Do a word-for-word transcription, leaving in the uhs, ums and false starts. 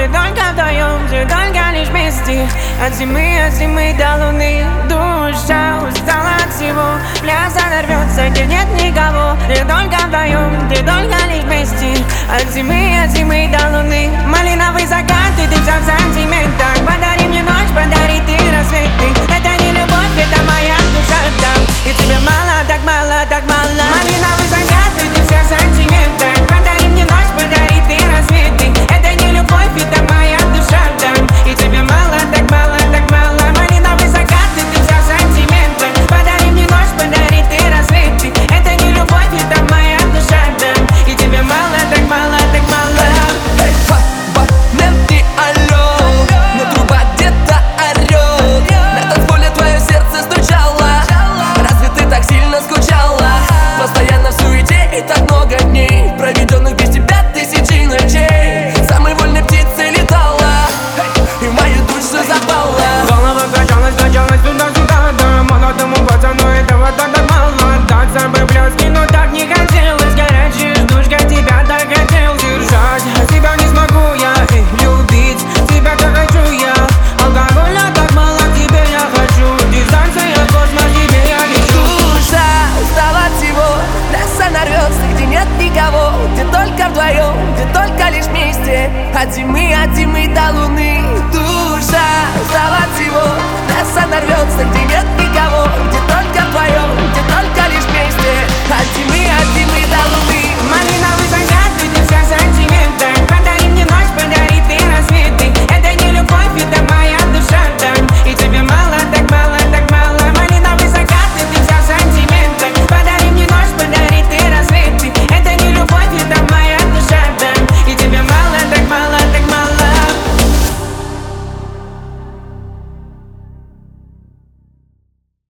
где только вдвоем, где только лишь вместе. От зимы, от зимы до луны. Душа устала от всего, пляж рвется, где нет никого. Где только вдвоем, где только лишь вместе. От зимы, от зимы до луны. Малиновый закат, и ты вся в сантиментах. Подари мне ночь, подари ты рассвет. Это не любовь, это моя душа там. И тебе мало, так мало, так мало. Малиновый закат, и ты вся в сантиментах. Подари мне ночь, подари ты рассвет. Это не любовь, это моя душа там. И тебе мало, так мало, так мало. Малиновый закат, и ты вся в сантиментах. Подари мне ночь, подари ты рассвет. Это не любовь, это моя душа там. И тебе мало, так мало, так мало. Абонент не орёт, но труба где-то орёт. На танцполе твое сердце стучало. Разве ты так сильно скучала? Постоянно в суете и так много дней, проведенных без тебя тысячи ночей. Самой вольной птицей летала, и в мою душу запала. Голова качалась, качалась туда-сюда, да. Молодому пацану этого так мало. Дать с собой блески, но так не хотелось. Горячая ждушка, тебя так хотел держать. А тебя не смогу я э, любить, тебя-то хочу я. Алкоголя так мало, к тебе я хочу. Дистанция, космос, тебе я лечу. Душа устала от всего, трасса нарвется, где нет никого. Где только вдвоем, где только лишь вместе. От зимы, от зимы до луны. Душа устала от всего, трасса нарвется, где нет